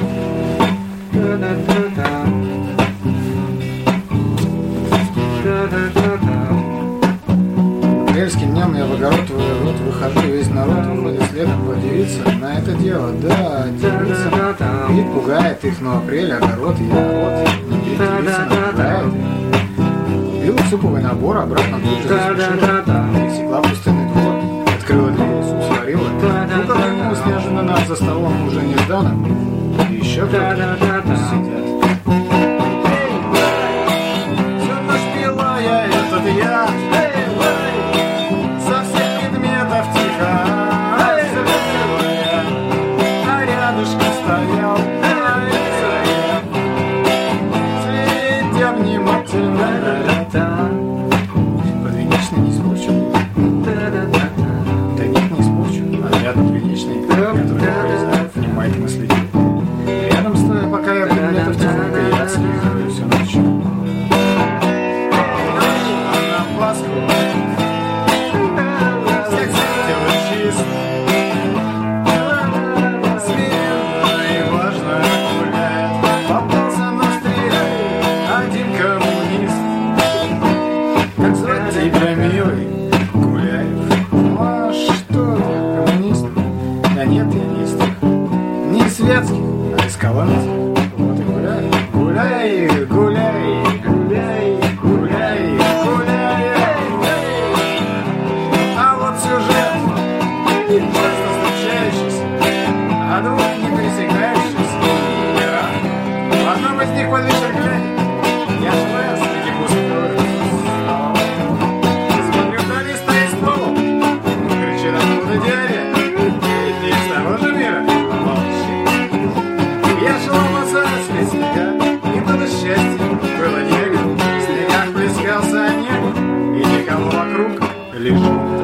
Апрельским днем я в огород выхожу, весь народ выходит следом подивиться на это дело. Да, девица, вид пугает их, но апрель, огород и народ. Девица напугает их. Купила суповый набор, обратно тут же заспешила. Пересекла пустынный двор, открыла дверь, суп сварила. Ну, как вернулась неожиданно за столом уже нежданно. И еще кто-то сидят. Все ночь пила я, этот я. Со всех предметов тихо забила я. А рядышком стоял следя внимательно. Подвенечный не испорчу. Да нет, не испорчу. А рядом подвенечный, который внимательно следит. Рядом стоя, пока я предметов тихонько, я отслеживаю всю ночь. А на Пасху всех сделать чист. Смиренно и важно гуляет. Попался на стреле один коммунист. Как звать тебя, милый? Гуляев. Ну а что я, коммунист? Да нет, я не из тех. Не из светских, а из колонцев. Вот и гуляй. Гуляй, гуляй, гуляй, гуляй, гуляй. А вот сюжет, часто встречающийся, а двух не пересекающихся мира. В одном из них под вечер глядя, я шла среди пустых. Смотрю, вдали стоит ствол, кричит оттуда дядя. Ты из того же мира? Молчи. Я шла босая средь снега, и было счастье, было нега. В снегах плескался снег, и никого вокруг лишь